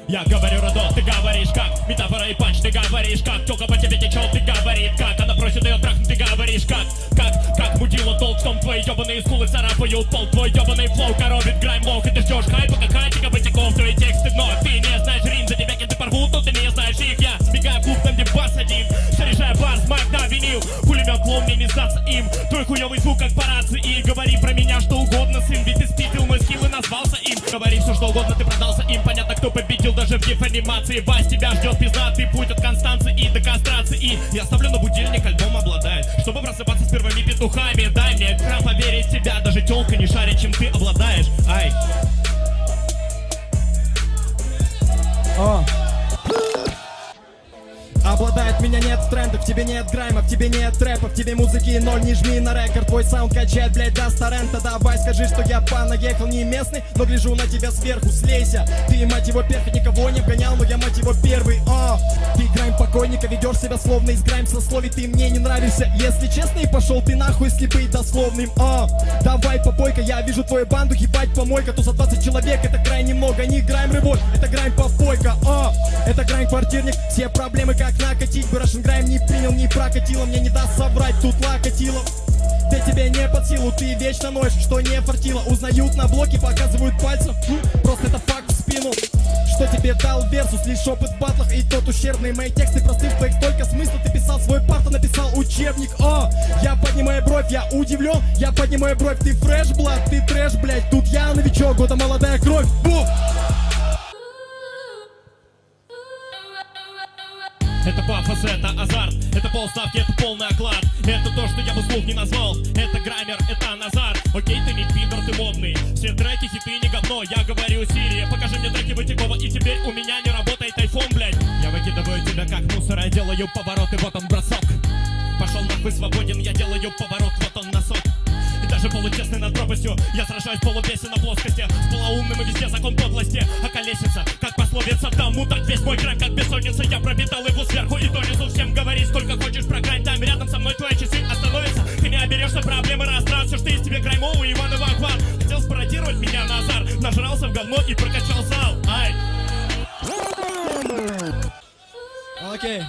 Я говорю родок, ты говоришь как метафора и панч, ты говоришь как тёлка по тебе течет, ты говорит как она просит ее трахнуть, ты говоришь как мудила толстом, твои ёбаные скулы царапают пол, твой ёбаный флоу коробит грайм лох, и ты ждешь хайпа, как хатика босиков, твои тексты дно, ты не знаешь рим, за тебя кенты порвут, но ты не знаешь их, я сбегаю в клуб, там где бас один, заряжаю бас, майк на винил, пулемет лом, мне не сдаться им, твой хуёвый звук как по рации, и говори про меня что угодно, сын, ведь ты спитил мой скилл и назвался им, говори все что угодно, ты продался им, понятно кто победил, даже в гиф-анимации, Вась, тебя ждет пиздатый путь от Констанции и до кастрации, и я ставлю на будильник, альбом обладает, чтобы просыпаться с первыми петухами, дай мне экран поверить в тебя, даже тёлка не шарит, чем ты обладаешь, ай. Обладает, меня нет в трендах, в тебе нет грайма, в тебе нет трэпа, в тебе музыки ноль, не жми на рекорд, твой саунд качает, блять, до торрента. Давай скажи, что я понаехал не местный, но гляжу на тебя сверху, слейся. Ты, мать его, перхоть, никого не вгонял, но я, мать его, первый, Ты грайм покойника, ведешь себя словно из грайм сословий, ты мне не нравишься, если честно, и пошел ты нахуй, слепый дословным, Давай, попойка, я вижу твою банду, ебать, помойка, то за 20 человек, это крайне много, не грайм рыбой, это грайм попойка, это грайм квартирник, все проблемы как накатить бы, Russian Grime не принял, не прокатило, мне не даст соврать, тут лакатило. Да тебе не под силу, ты вечно ноешь, что не фартило. Узнают на блоке, показывают пальцем, просто это факт в спину. Что тебе дал версус, лишь опыт в батлах и тот ущербный. Мои тексты просты, в твоих столько смысла, ты писал свой парт, а написал учебник. Я поднимаю бровь, я удивлен, я поднимаю бровь, ты фреш, блад, ты трэш, блять, тут я новичок, года молодая кровь, бух! Это пафос, это азарт, это полставки, это полный оклад. Это то, что я бы вслух не назвал. Это граммер, это Назар. Окей, ты не пидор, ты модный. Все треки, хиты, не говно. Я говорю Сирии, покажи мне треки Вытекова. И теперь у меня не работает айфон, блядь. Я выкидываю тебя как мусор, я делаю поворот, и вот он бросок. Пошел нахуй свободен, я делаю поворот, вот он носок. И даже получестный над пропастью я сражаюсь полубесен на плоскости. С полоумным и везде закон подлости. А колесица, как пословица, тому так весь мой грань, как бессонница. Я пропитал его сверху и донизу. Всем говори, сколько хочешь про грань. Там рядом со мной твои часы остановятся. Ты не оберешься проблемы растрат. Все, что из тебе граймоу и Иван Иваквар. Хотел спародировать меня Назар. Нажрался в говно и прокачал зал. Ай. Окей.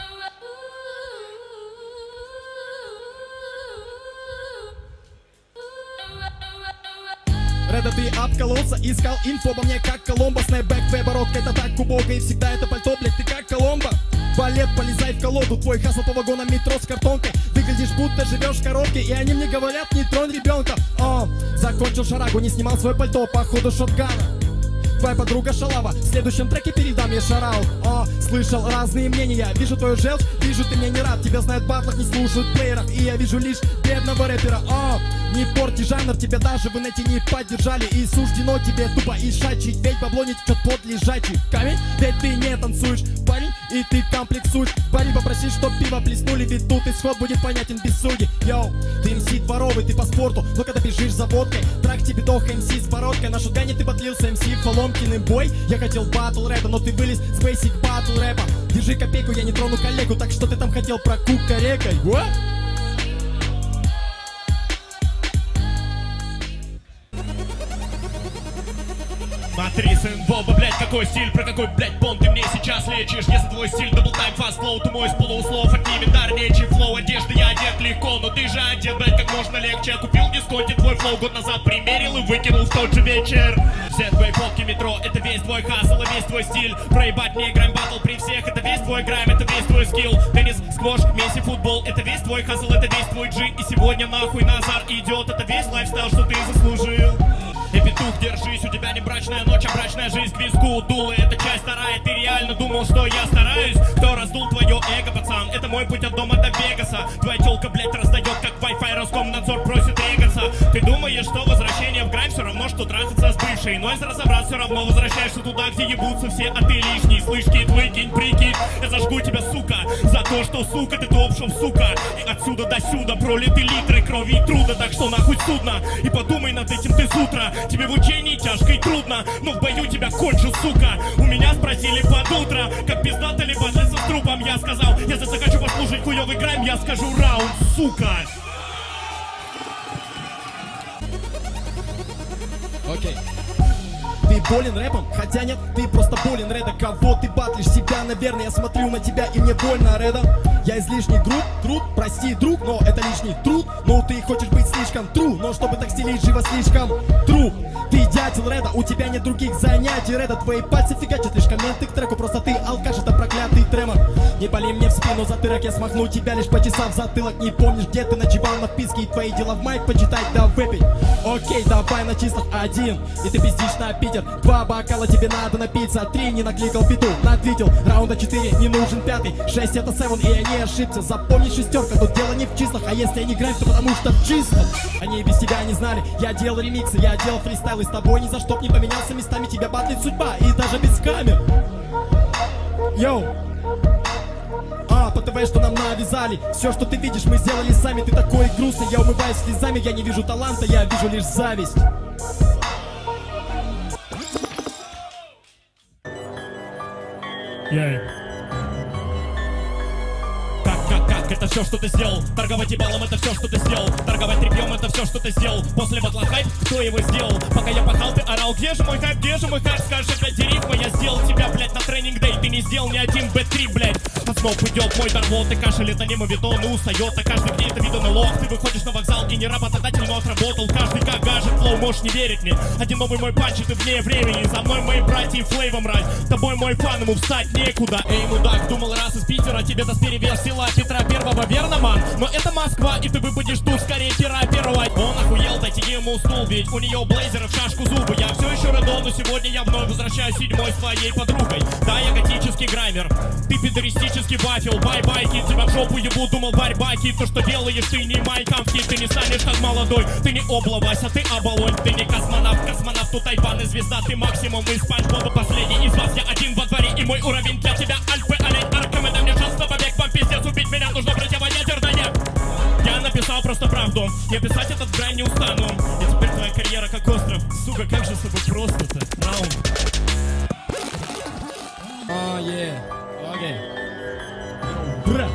Реда, ты обкололся, искал инфо обо мне как Коломбо. Снэпбэк, твоя бородка, это так убого. И всегда это пальто, блять, ты как Коломбо. Балет, полезай в колоду, твой хасл по вагонам метро с картонкой. Выглядишь, будто живешь в коробке, и они мне говорят, не тронь ребенка. Закончил шарагу, не снимал свое пальто, походу шотгана. Твоя подруга шалава, в следующем треке передам я шарал. Слышал разные мнения, вижу твою желчь, вижу ты мне не рад. Тебя знают в батлах, не слушают в плеерах, и я вижу лишь бедного рэпера. Не порти жанр, тебя даже в инете не поддержали. И суждено тебе тупо ишачить, ведь бабло не течет под лежачий камень. Ведь ты не танцуешь, парень, и ты комплексуешь. Парень, попроси, чтоб пиво плеснули, ведь тут исход будет понятен без судей. Йоу, ты МС дворовый, ты по спорту, но когда бежишь за водкой, трак тебе дох МС с бородкой. На шутгане ты подлился МС Фоломкиным бой. Я хотел батл рэпа, но ты вылез с бейсик батл рэпа. Держи копейку, я не трону коллегу, так что ты там хотел про кукарекой? What? Смотри, сын Боба, блять, какой стиль, про какой, блять, бон ты мне сейчас лечишь. Если твой стиль дабл тайм фаст флоу, то мой с полууслов отнимет дар речи. Флоу одежды я одет легко, но ты же одет, блять, как можно легче. Я купил в дисконте твой флоу год назад, примерил и выкинул в тот же вечер. Все твои фотки метро, это весь твой хасл и весь твой стиль. Проебать мне грайм батл при всех, это весь твой грайм, это весь твой скилл. Теннис, сквош, месси, футбол, это весь твой хасл, это весь твой джи. И сегодня нахуй Назар идет, это весь лайфстайл, что ты заслужил. И петух, держись, у тебя не брачная ночь, а брачная жизнь к виску. Дуло, это часть вторая, ты реально думал, что я стараюсь? Кто раздул твое эго, пацан? Это мой путь от дома до Вегаса. Твоя тёлка, блять, раздает, как Wi-Fi, Роскомнадзор просит регаться. Ты думаешь, что возвращение в грайм все равно, что трахаться с бывшей? Но если разобраться, все равно возвращаешься туда, где ебутся все, а ты лишний. Слышь, кит, выкинь, прикинь, я зажгу тебя, сука, за то, что, сука, ты топшов, сука. И отсюда до сюда пролиты литры крови и труда, так что нахуй судно. И подумай над этим ты с утра. Тебе в учении тяжко и трудно, но в бою тебя кончу, сука. У меня спросили под утро, как пиздато ли базлиться с трупом. Я сказал, если захочу послушать хуёвый грайм, я скажу раунд, сука. Окей. Ты ты болен рэпом? Хотя нет, ты просто болен, Реда. Кого ты батлишь? Себя, наверное. Я смотрю на тебя и мне больно, Реда. Я излишний труд, прости, друг, но это лишний труд. Ну ты хочешь быть слишком true, но чтобы так стелить живо слишком true. Ты дятел, Реда, у тебя нет других занятий, Реда. Твои пальцы фигачат лишь комменты к треку. Просто ты алкаш, это проклятый тремор. Не пали мне в спину затырок, я смахну тебя лишь почесав затылок. Не помнишь, где ты ночевал на вписке, и твои дела в майк почитать да выпить. Окей, давай на числах 1, и ты пиздишь на Питер. 2 бокала тебе надо напиться, 3 не накликал биту, натвитил. Раунда 4 не нужен 5, 6 это 7, и я не ошибся. Запомни шестерка, тут дело не в числах, а если я не грань, то потому что в числах. Они без тебя не знали, я делал ремиксы, я делал фристайл, и с тобой ни за что не поменялся местами. Тебя батлит судьба, и даже без камер. Йоу. По ТВ, что нам навязали. Все, что ты видишь, мы сделали сами. Ты такой грустный, я умываюсь слезами. Я не вижу таланта, я вижу лишь зависть. Как это все, что ты сделал? Торговать ебалом, это все, что ты сделал. Торговать тряпьем, это все, что ты сделал. После батла хайп, кто его сделал? Пока я пахал, ты орал, где же мой хайп, где же мой хайп? Скажешь опять дерифма, я сделал тебя, блять, на тренинг-дэй. Ты не сделал ни один Б3, блять. Под смог идет мой дорвот, и кашель, это не мовитон, и устает. А каждый день это видно на лох. Ты выходишь на вокзал и не работодатель, но отработал. Каждый как гажет, флоу, можешь не верить мне. Один новый мой панч, и ты вне времени. За мной мои братья и флейвом мразь. Тобой мой фан, ему встать некуда. Эй, мудак, думал раз из Питера, тебе даст перевес сила Петра Первого, верно, ман? Но это Москва, и ты выпадешь тут скорее терапировать. Он охуел, дайте ему стул, ведь у нее блейзеры в шашку зубы. Я все еще редон, но сегодня я вновь возвращаюсь седьмой с твоей подругой. Да, я готический граймер, ты пидористический вафел. Бай-бай, кит, тебя в жопу ебу, думал борьба, кит. То, что делаешь, ты не майкамский, ты не станешь как молодой. Ты не облавайся, ты оболонь, ты не космонавт. Космонавт, тут Айбан и звезда, ты максимум из Спанч Боба. Последний из вас, я один во дворе, и мой уровень для тебя Альпы, олень, Аркам. Это мне шанс на побег, вам пиздец, убить меня нужно противоядер, да нет. Я написал просто правду, я писать этот грань не устану. И теперь твоя карьера как остров. Сука, как же с тобой просто-то, раунд. Окей. Бра.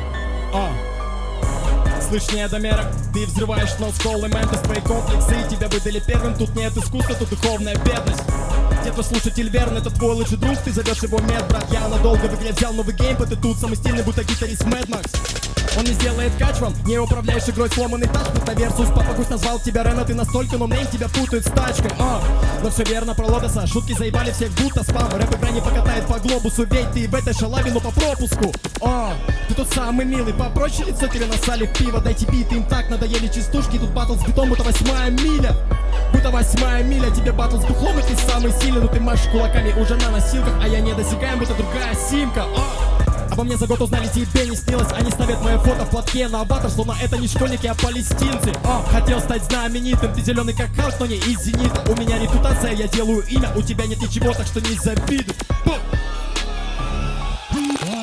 Слышь, недомерок, ты взрываешь нос элементы, свои комплексы, и тебя выдали первым. Тут нет искусства, тут духовная бедность. Где-то слушатель верный, это твой лучший друг, ты зовешь его медбрат. Я надолго в игре взял новый геймпад, и тут самый стильный будто гитарист Мэд Макс. Он не сделает кач вам, не управляешь игрой, сломанный тач. Тут на Версус, папа Гусь назвал тебя Рена, ты настолько нонейм, тебя путают с тачкой. Но все верно про Лотоса, шутки заебали всех, будто спам. Рэп игра не покатает по глобусу, ведь ты в этой шалаве, но по пропуску. Ты тут самый милый, попроще лицо тебе насали в пиво. Дайте бит, им так надоели частушки, тут батл с битом, будто 8-я миля. Будто 8-я миля, тебе батл с бухлом, и ты самый сильный. Но ты машешь кулаками уже на носилках, а я не досягаем, будто другая симка. Обо мне за год узнали, тебе не снилось. Они ставят мое фото в платке на аватар, словно это не школьники, а палестинцы. Хотел стать знаменитым, ты зеленый как Халк, но не из зенита. У меня репутация, я делаю имя, у тебя нет ничего, так что не завидуй.